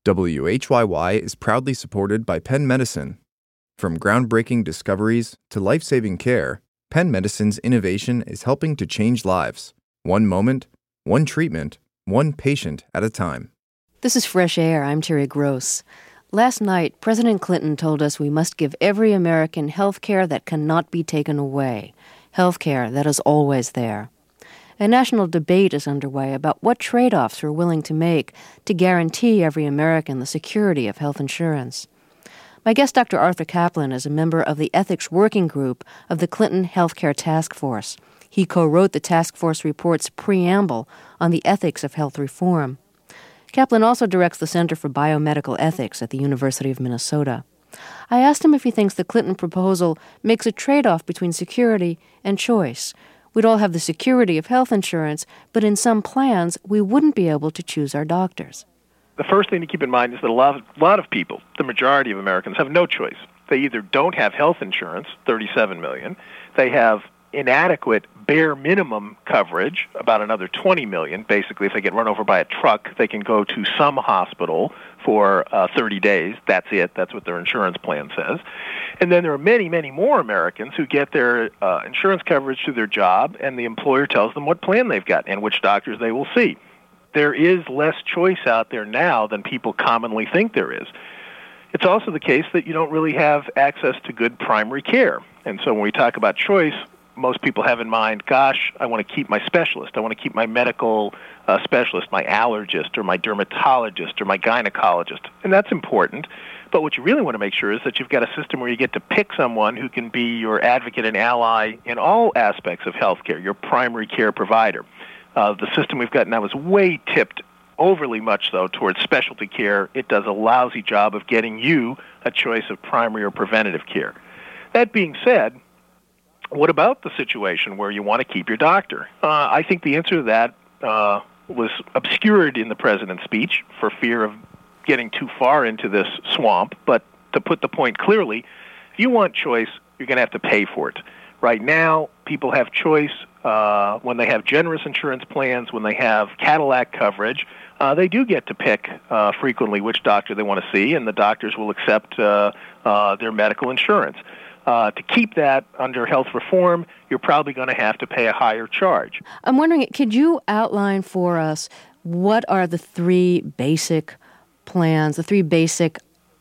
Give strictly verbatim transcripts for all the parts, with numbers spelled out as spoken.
W H Y Y is proudly supported by Penn Medicine. From groundbreaking discoveries to life-saving care, Penn Medicine's innovation is helping to change lives, one moment, one treatment, one patient at a time. This is Fresh Air. I'm Terry Gross. Last night, President Clinton told us we must give every American health care that cannot be taken away, health care that is always there. A national debate is underway about what trade-offs we're willing to make to guarantee every American the security of health insurance. My guest, Doctor Arthur Caplan, is a member of the Ethics Working Group of the Clinton Healthcare Task Force. He co-wrote the task force report's preamble on the ethics of health reform. Caplan also directs the Center for Biomedical Ethics at the University of Minnesota. I asked him if he thinks the Clinton proposal makes a trade-off between security and choice. We'd all have the security of health insurance, but in some plans, we wouldn't be able to choose our doctors. The first thing to keep in mind is that a lot of, a lot of people, the majority of Americans, have no choice. They either don't have health insurance, thirty-seven million, they have inadequate bare minimum coverage, about another twenty million. Basically, if they get run over by a truck, they can go to some hospital for uh, thirty days. That's it. That's what their insurance plan says. And then there are many, many more Americans who get their uh, insurance coverage through their job, and the employer tells them what plan they've got and which doctors they will see. There is less choice out there now than people commonly think there is. It's also the case that you don't really have access to good primary care. And so when we talk about choice, most people have in mind, gosh, I want to keep my specialist. I want to keep my medical uh, specialist, my allergist or my dermatologist or my gynecologist. And that's important. But what you really want to make sure is that you've got a system where you get to pick someone who can be your advocate and ally in all aspects of healthcare, your primary care provider. Uh, the system we've got now is way tipped, overly much so, towards specialty care. It does a lousy job of getting you a choice of primary or preventative care. That being said, what about the situation where you want to keep your doctor? Uh, I think the answer to that uh, was obscured in the president's speech for fear of getting too far into this swamp. But to put the point clearly, if you want choice, you're going to have to pay for it. Right now, people have choice uh, when they have generous insurance plans, when they have Cadillac coverage. Uh, they do get to pick uh, frequently which doctor they want to see, and the doctors will accept uh, uh, their medical insurance. Uh, to keep that under health reform, you're probably going to have to pay a higher charge. I'm wondering, could you outline for us what are the three basic plans, the three basic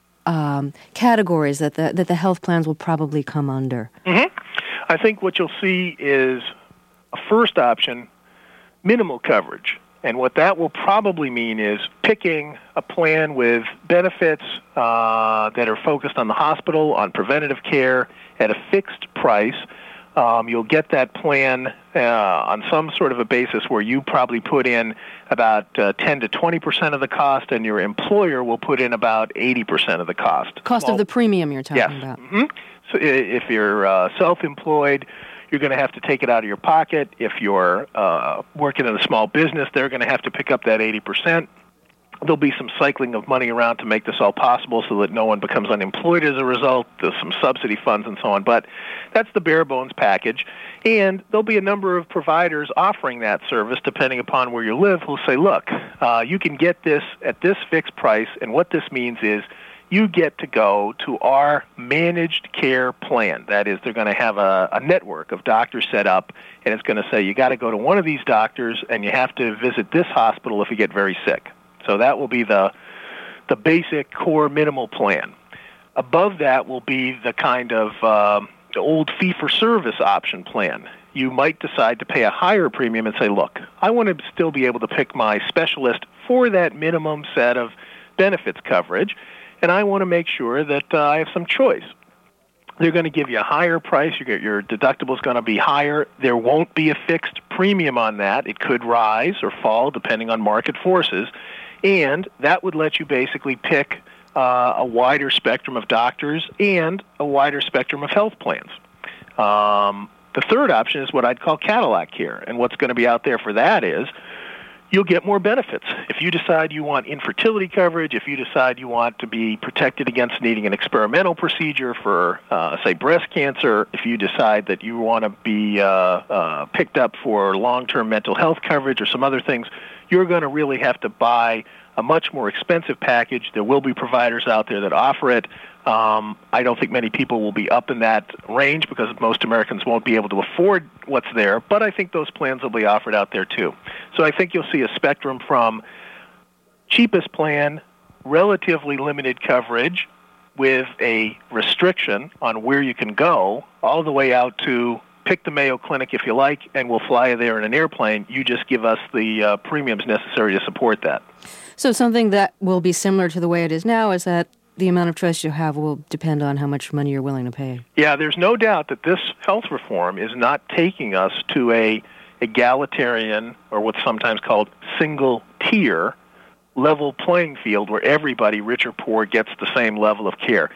um, categories that the, that the health plans will probably come under? Mm-hmm. I think what you'll see is a first option, minimal coverage. And what that will probably mean is picking a plan with benefits uh, that are focused on the hospital, on preventative care, at a fixed price. Um, you'll get that plan uh, on some sort of a basis where you probably put in about uh, ten to twenty percent of the cost, and your employer will put in about eighty percent of the cost. Cost well, of the premium you're talking yes. about. Mm-hmm. So if you're uh, self-employed, you're going to have to take it out of your pocket. If you're uh, working in a small business, they're going to have to pick up that eighty percent. There'll be some cycling of money around to make this all possible so that no one becomes unemployed as a result. There's some subsidy funds and so on. But that's the bare bones package. And there'll be a number of providers offering that service depending upon where you live who'll say, look, uh, you can get this at this fixed price. And what this means is you get to go to our managed care plan. That is, they're going to have a, a network of doctors set up, and it's going to say you got to go to one of these doctors, and you have to visit this hospital if you get very sick. So that will be the the basic core minimal plan. Above that will be the kind of uh, the old fee-for-service option plan. You might decide to pay a higher premium and say, look, I want to still be able to pick my specialist for that minimum set of benefits coverage, and I want to make sure that uh, I have some choice. They're going to give you a higher price. You get your deductible is going to be higher. There won't be a fixed premium on that. It could rise or fall depending on market forces. And that would let you basically pick uh, a wider spectrum of doctors and a wider spectrum of health plans. Um, the third option is what I'd call Cadillac care. And what's going to be out there for that is you'll get more benefits. If you decide you want infertility coverage, if you decide you want to be protected against needing an experimental procedure for, uh, say, breast cancer, if you decide that you want to be uh, uh, picked up for long-term mental health coverage or some other things, you're going to really have to buy a much more expensive package. There will be providers out there that offer it. Um, I don't think many people will be up in that range because most Americans won't be able to afford what's there, but I think those plans will be offered out there too. So I think you'll see a spectrum from cheapest plan, relatively limited coverage with a restriction on where you can go, all the way out to pick the Mayo Clinic if you like, and we'll fly you there in an airplane. You just give us the uh, premiums necessary to support that. So something that will be similar to the way it is now is that the amount of choice you have will depend on how much money you're willing to pay. Yeah, there's no doubt that this health reform is not taking us to a egalitarian, or what's sometimes called single-tier, level playing field where everybody, rich or poor, gets the same level of care.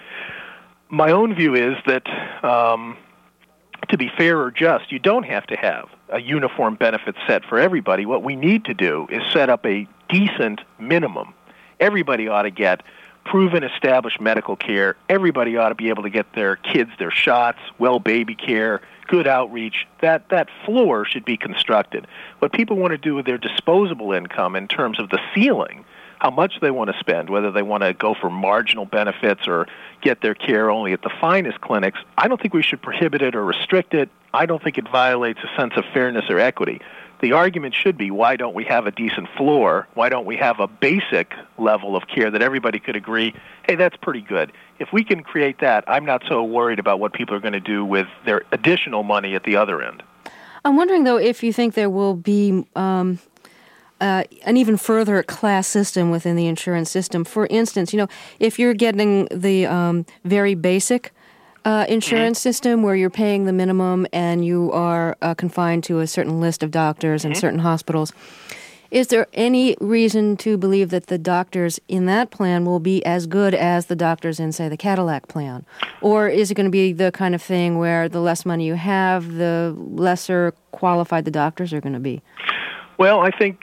My own view is that, um, to be fair or just, you don't have to have a uniform benefit set for everybody. What we need to do is set up a decent minimum. Everybody ought to get proven, established medical care. Everybody ought to be able to get their kids their shots, well baby care, good outreach. That that floor should be constructed. What people want to do with their disposable income in terms of the ceiling, how much they want to spend, whether they want to go for marginal benefits or get their care only at the finest clinics, I don't think we should prohibit it or restrict it. I don't think it violates a sense of fairness or equity. The argument should be, why don't we have a decent floor? Why don't we have a basic level of care that everybody could agree, hey, that's pretty good. If we can create that, I'm not so worried about what people are going to do with their additional money at the other end. I'm wondering, though, if you think there will be um, uh, an even further class system within the insurance system. For instance, you know, if you're getting the um, very basic Uh, insurance mm-hmm. system where you're paying the minimum and you are uh, confined to a certain list of doctors and mm-hmm. certain hospitals, is there any reason to believe that the doctors in that plan will be as good as the doctors in, say, the Cadillac plan? Or is it going to be the kind of thing where the less money you have, the lesser qualified the doctors are going to be? Well, I think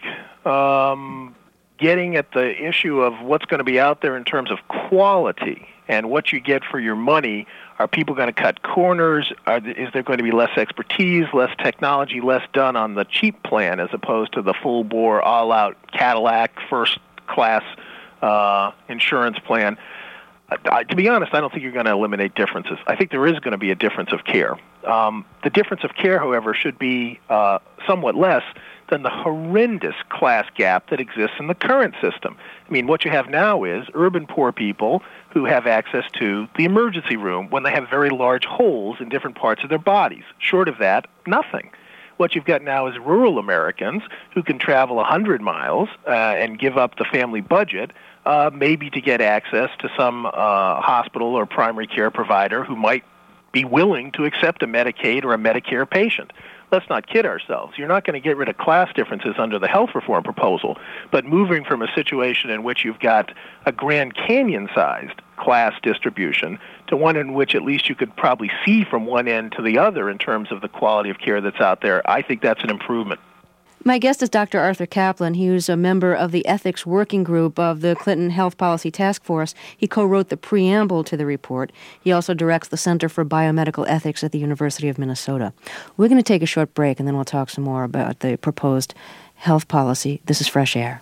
um, getting at the issue of what's going to be out there in terms of quality and what you get for your money. Are people going to cut corners? Are, is there going to be less expertise, less technology, less done on the cheap plan as opposed to the full-bore, all-out Cadillac first-class uh, insurance plan? Uh, to be honest, I don't think you're going to eliminate differences. I think there is going to be a difference of care. Um, the difference of care, however, should be uh, somewhat less than the horrendous class gap that exists in the current system. I mean, what you have now is urban poor people who have access to the emergency room when they have very large holes in different parts of their bodies. Short of that, nothing. What you've got now is rural Americans who can travel one hundred miles uh, and give up the family budget, uh, maybe to get access to some uh, hospital or primary care provider who might be willing to accept a Medicaid or a Medicare patient. Let's not kid ourselves. You're not going to get rid of class differences under the health reform proposal, but moving from a situation in which you've got a Grand Canyon-sized class distribution to one in which at least you could probably see from one end to the other in terms of the quality of care that's out there, I think that's an improvement. My guest is Doctor Arthur Caplan. He was a member of the Ethics Working Group of the Clinton Health Policy Task Force. He co-wrote the preamble to the report. He also directs the Center for Biomedical Ethics at the University of Minnesota. We're going to take a short break, and then we'll talk some more about the proposed health policy. This is Fresh Air.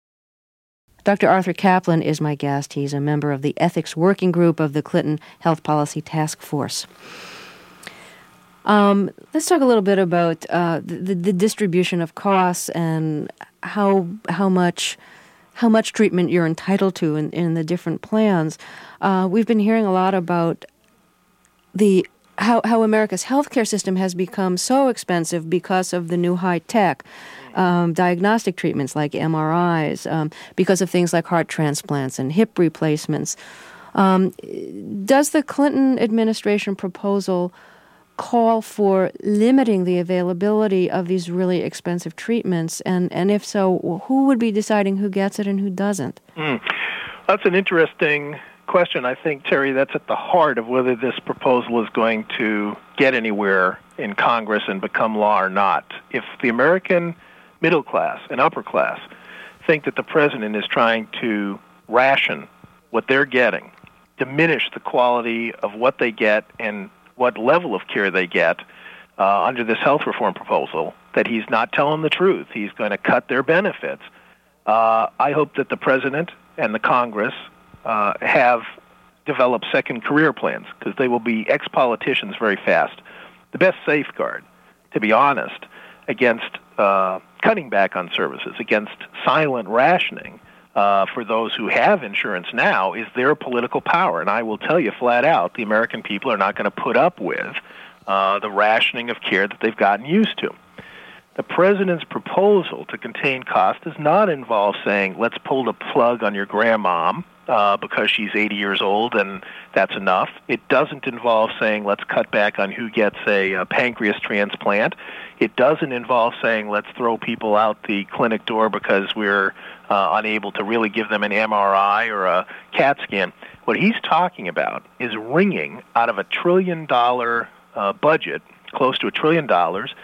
Doctor Arthur Caplan is my guest. He's a member of the Ethics Working Group of the Clinton Health Policy Task Force. Um, let's talk a little bit about uh, the, the distribution of costs and how how much how much treatment you're entitled to in, in the different plans. Uh, we've been hearing a lot about the how how America's healthcare system has become so expensive because of the new high tech um, diagnostic treatments like M R Is, um, because of things like heart transplants and hip replacements. Um, does the Clinton administration proposal call for limiting the availability of these really expensive treatments? And, and if so, who would be deciding who gets it and who doesn't? Mm. That's an interesting question. I think, Terry, that's at the heart of whether this proposal is going to get anywhere in Congress and become law or not. If the American middle class and upper class think that the president is trying to ration what they're getting, diminish the quality of what they get and what level of care they get uh, under this health reform proposal, that he's not telling the truth. He's going to cut their benefits. Uh, I hope that the president and the Congress uh, have developed second career plans, because they will be ex-politicians very fast. The best safeguard, to be honest, against uh, cutting back on services, against silent rationing uh, for those who have insurance now, is their political power. And I will tell you flat out, the American people are not going to put up with uh, the rationing of care that they've gotten used to. The president's proposal to contain cost does not involve saying, let's pull the plug on your grandmom uh, because she's eighty years old and that's enough. It doesn't involve saying, let's cut back on who gets a, a pancreas transplant. It doesn't involve saying, let's throw people out the clinic door because we're uh, unable to really give them an M R I or a CAT scan. What he's talking about is wringing out of a trillion dollar uh, budget, close to a trillion dollars,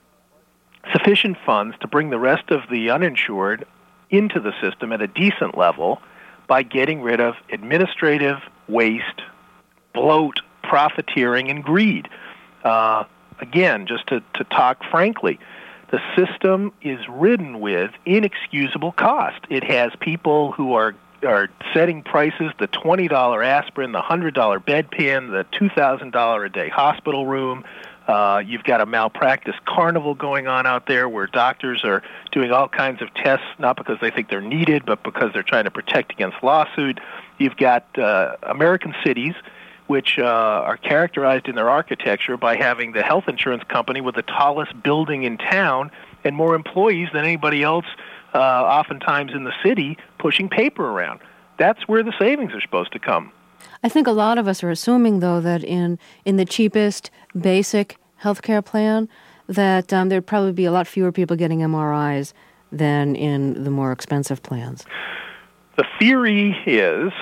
sufficient funds to bring the rest of the uninsured into the system at a decent level by getting rid of administrative waste, bloat, profiteering, and greed. Uh, again, just to, to talk frankly, the system is ridden with inexcusable cost. It has people who are are setting prices, the twenty dollar aspirin, the one hundred dollar bedpan, the two thousand dollars a day hospital room. Uh, you've got a malpractice carnival going on out there where doctors are doing all kinds of tests, not because they think they're needed, but because they're trying to protect against lawsuit. You've got uh, American cities which uh, are characterized in their architecture by having the health insurance company with the tallest building in town and more employees than anybody else, uh, oftentimes in the city, pushing paper around. That's where the savings are supposed to come. I think a lot of us are assuming, though, that in, in the cheapest basic healthcare plan, that um, there'd probably be a lot fewer people getting M R Is than in the more expensive plans. The theory is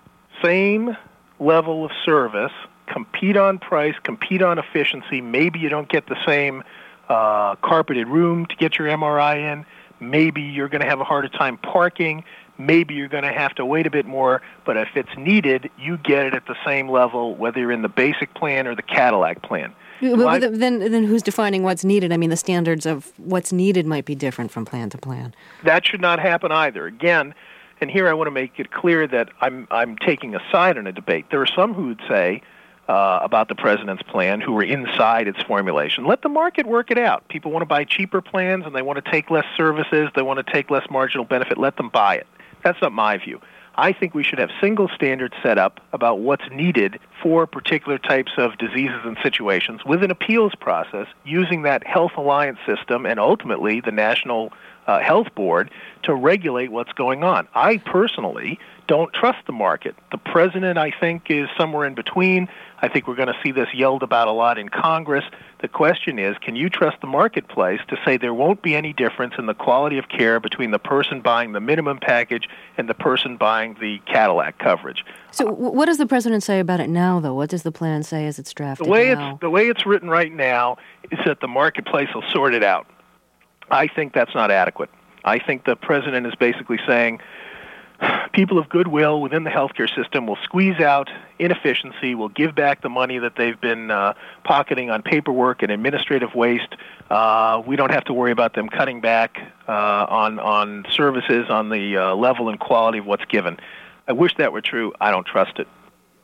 same level of service, compete on price, compete on efficiency. Maybe you don't get the same uh, carpeted room to get your M R I in. Maybe you're going to have a harder time parking. Maybe you're going to have to wait a bit more, but if it's needed, you get it at the same level, whether you're in the basic plan or the Cadillac plan. But then, then who's defining what's needed? I mean, the standards of what's needed might be different from plan to plan. That should not happen either. Again, and here I want to make it clear that I'm I'm taking a side in a debate. There are some who would say uh, about the president's plan who are inside its formulation, let the market work it out. People want to buy cheaper plans and they want to take less services, they want to take less marginal benefit, let them buy it. That's not my view. I think we should have single standards set up about what's needed for particular types of diseases and situations with an appeals process using that health alliance system and ultimately the National uh, Health Board to regulate what's going on. I personally don't trust the market. The president, I think, is somewhere in between. I think we're going to see this yelled about a lot in Congress. The question is, can you trust the marketplace to say there won't be any difference in the quality of care between the person buying the minimum package and the person buying the Cadillac coverage? So what does the president say about it now, though? What does the plan say as it's drafted the way now? It's, the way it's written right now is that the marketplace will sort it out. I think that's not adequate. I think the president is basically saying people of goodwill within the healthcare system will squeeze out inefficiency, will give back the money that they've been uh, pocketing on paperwork and administrative waste. Uh, we don't have to worry about them cutting back uh, on, on services, on the uh, level and quality of what's given. I wish that were true. I don't trust it.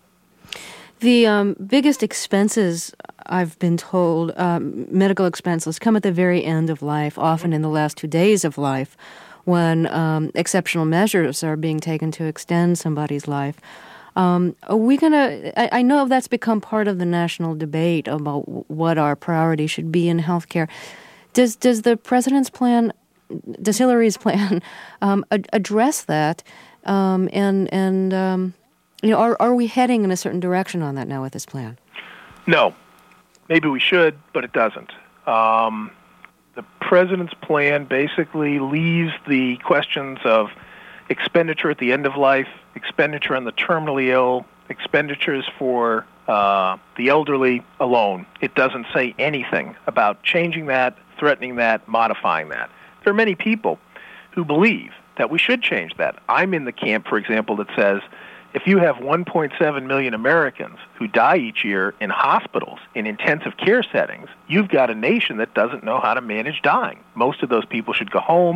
The um, biggest expenses, I've been told, um, medical expenses, come at the very end of life, often in the last two days of life, when um, exceptional measures are being taken to extend somebody's life. Um, are we going to, I, I know that's become part of the national debate about what our priority should be in healthcare. Does does the president's plan, does Hillary's plan um, ad- address that? Um, and, and um, you know, are, are we heading in a certain direction on that now with this plan? No. Maybe we should, but it doesn't. Um, the president's plan basically leaves the questions of expenditure at the end of life, expenditure on the terminally ill, expenditures for uh, the elderly alone. It doesn't say anything about changing that, threatening that, modifying that. There are many people who believe that we should change that. I'm in the camp, for example, that says if you have one point seven million Americans who die each year in hospitals, in intensive care settings, you've got a nation that doesn't know how to manage dying. Most of those people should go home.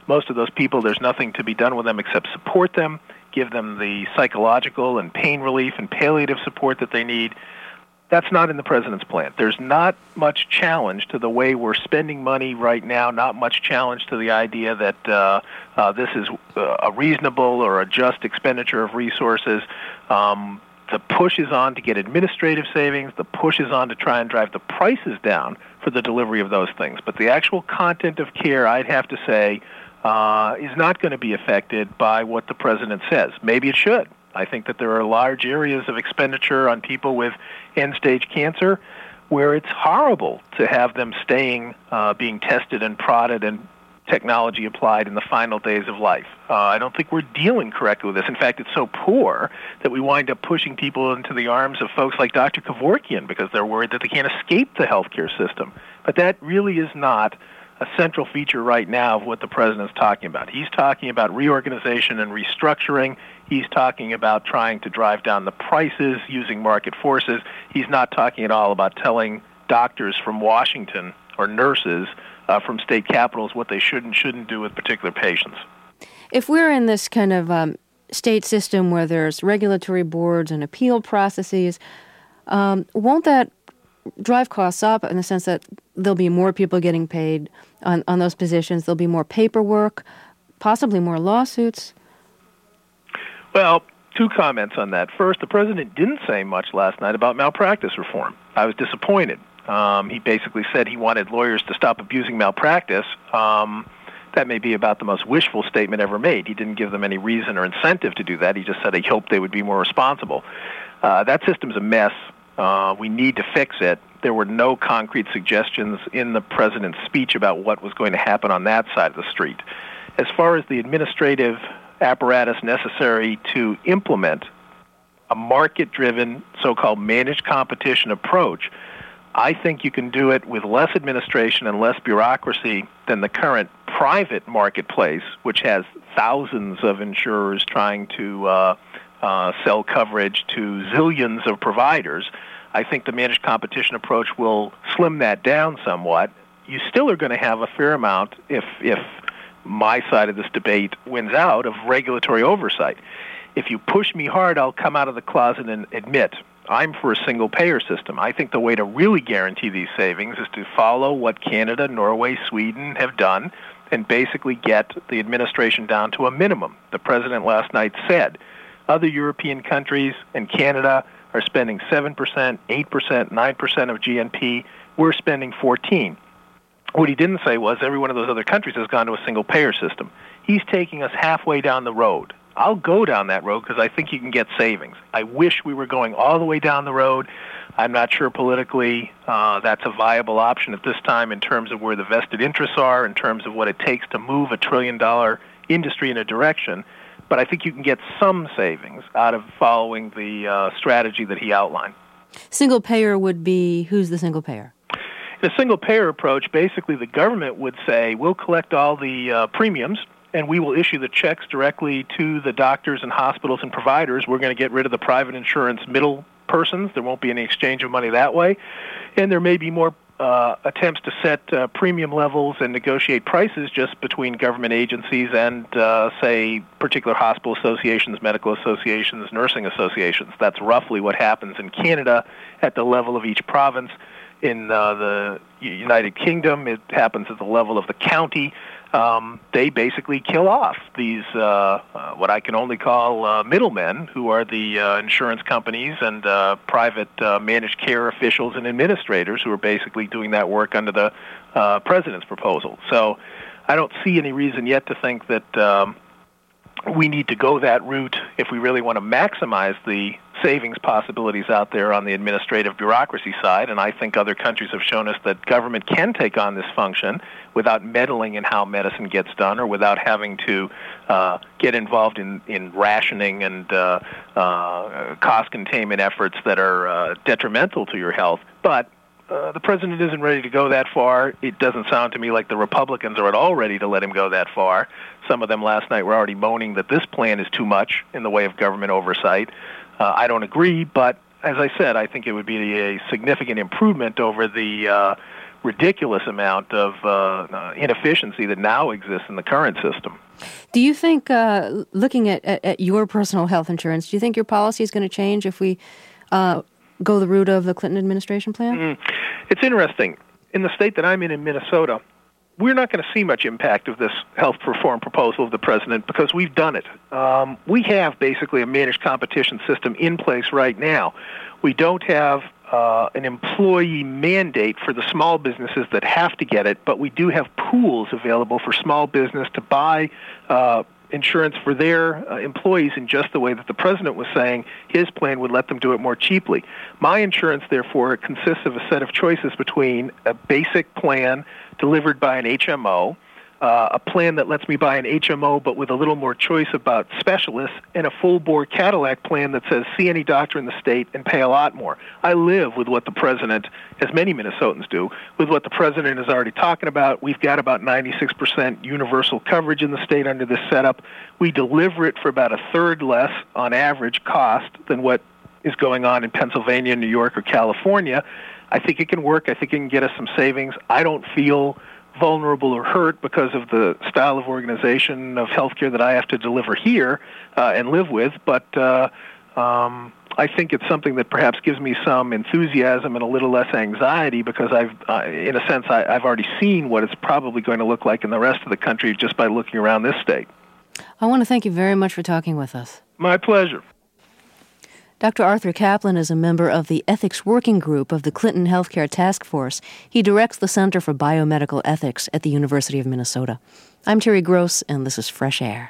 Most of those people, there's nothing to be done with them except support them, give them the psychological and pain relief and palliative support that they need. That's not in the president's plan. There's not much challenge to the way we're spending money right now, not much challenge to the idea that uh, uh, this is a reasonable or a just expenditure of resources. Um, the push is on to get administrative savings. The push is on to try and drive the prices down for the delivery of those things. But the actual content of care, I'd have to say, uh, is not going to be affected by what the president says. Maybe it should. I think that there are large areas of expenditure on people with end-stage cancer where it's horrible to have them staying, uh, being tested and prodded and technology applied in the final days of life. Uh, I don't think we're dealing correctly with this. In fact, it's so poor that we wind up pushing people into the arms of folks like Doctor Kevorkian because they're worried that they can't escape the healthcare system. But that really is not a central feature right now of what the president's talking about. He's talking about reorganization and restructuring. He's talking about trying to drive down the prices using market forces. He's not talking at all about telling doctors from Washington or nurses uh, from state capitals what they should and shouldn't do with particular patients. If we're in this kind of um, state system where there's regulatory boards and appeal processes, um, won't that drive costs up in the sense that there'll be more people getting paid on, on those positions, there'll be more paperwork, possibly more lawsuits? Well, two comments on that. First, the president didn't say much last night about malpractice reform. I was disappointed. Um, he basically said he wanted lawyers to stop abusing malpractice. Um, that may be about the most wishful statement ever made. He didn't give them any reason or incentive to do that. He just said he hoped they would be more responsible. Uh, that system's a mess. Uh, we need to fix it. There were no concrete suggestions in the president's speech about what was going to happen on that side of the street. As far as the administrative apparatus necessary to implement a market-driven, so-called managed competition approach, I think you can do it with less administration and less bureaucracy than the current private marketplace, which has thousands of insurers trying to uh, uh, sell coverage to zillions of providers. I think the managed competition approach will slim that down somewhat. You still are going to have a fair amount, if if my side of this debate wins out, of regulatory oversight. If you push me hard, I'll come out of the closet and admit I'm for a single-payer system. I think the way to really guarantee these savings is to follow what Canada, Norway, Sweden have done and basically get the administration down to a minimum. The president last night said other European countries and Canada are spending seven percent, eight percent, nine percent of G N P. We're spending fourteen percent. What he didn't say was every one of those other countries has gone to a single-payer system. He's taking us halfway down the road. I'll go down that road because I think you can get savings. I wish we were going all the way down the road. I'm not sure politically uh, that's a viable option at this time in terms of where the vested interests are, in terms of what it takes to move a trillion-dollar industry in a direction. But I think you can get some savings out of following the uh, strategy that he outlined. Single payer would be, who's the single payer? In a single payer approach, basically the government would say, we'll collect all the uh, premiums, and we will issue the checks directly to the doctors and hospitals and providers. We're going to get rid of the private insurance middle persons. There won't be any exchange of money that way. And there may be more uh, attempts to set uh, premium levels and negotiate prices just between government agencies and, uh, say, particular hospital associations, medical associations, nursing associations. That's roughly what happens in Canada at the level of each province. In uh, the United Kingdom, it happens at the level of the county. Um, they basically kill off these, uh, uh, what I can only call uh, middlemen, who are the uh, insurance companies and uh, private uh, managed care officials and administrators who are basically doing that work under the uh, president's proposal. So I don't see any reason yet to think that um, we need to go that route if we really want to maximize the savings possibilities out there on the administrative bureaucracy side. And I think other countries have shown us that government can take on this function without meddling in how medicine gets done or without having to uh, get involved in, in rationing and uh, uh, cost containment efforts that are uh, detrimental to your health. But Uh, the president isn't ready to go that far. It doesn't sound to me like the Republicans are at all ready to let him go that far. Some of them last night were already moaning that this plan is too much in the way of government oversight. Uh, I don't agree, but as I said, I think it would be a significant improvement over the uh, ridiculous amount of uh, uh, inefficiency that now exists in the current system. Do you think, uh, looking at, at, at your personal health insurance, do you think your policy is going to change if we uh, go the route of the Clinton administration plan? Mm. It's interesting. In the state that I'm in, in Minnesota, we're not going to see much impact of this health reform proposal of the president because we've done it. Um, we have basically a managed competition system in place right now. We don't have uh, an employee mandate for the small businesses that have to get it, but we do have pools available for small business to buy uh, insurance for their uh, employees in just the way that the president was saying his plan would let them do it more cheaply. My insurance, therefore, consists of a set of choices between a basic plan delivered by an H M O, uh, a plan that lets me buy an H M O but with a little more choice about specialists, and a full-bore Cadillac plan that says see any doctor in the state and pay a lot more. I live with what the president, as many Minnesotans do, with what the president is already talking about. We've got about ninety-six percent universal coverage in the state under this setup. We deliver it for about a third less on average cost than what is going on in Pennsylvania, New York, or California. I think it can work. I think it can get us some savings. I don't feel vulnerable or hurt because of the style of organization of healthcare that I have to deliver here uh, and live with, but uh, um, I think it's something that perhaps gives me some enthusiasm and a little less anxiety because I've, uh, in a sense, I, I've already seen what it's probably going to look like in the rest of the country just by looking around this state. I want to thank you very much for talking with us. My pleasure. Doctor Arthur Kaplan is a member of the Ethics Working Group of the Clinton Healthcare Task Force. He directs the Center for Biomedical Ethics at the University of Minnesota. I'm Terry Gross, and this is Fresh Air.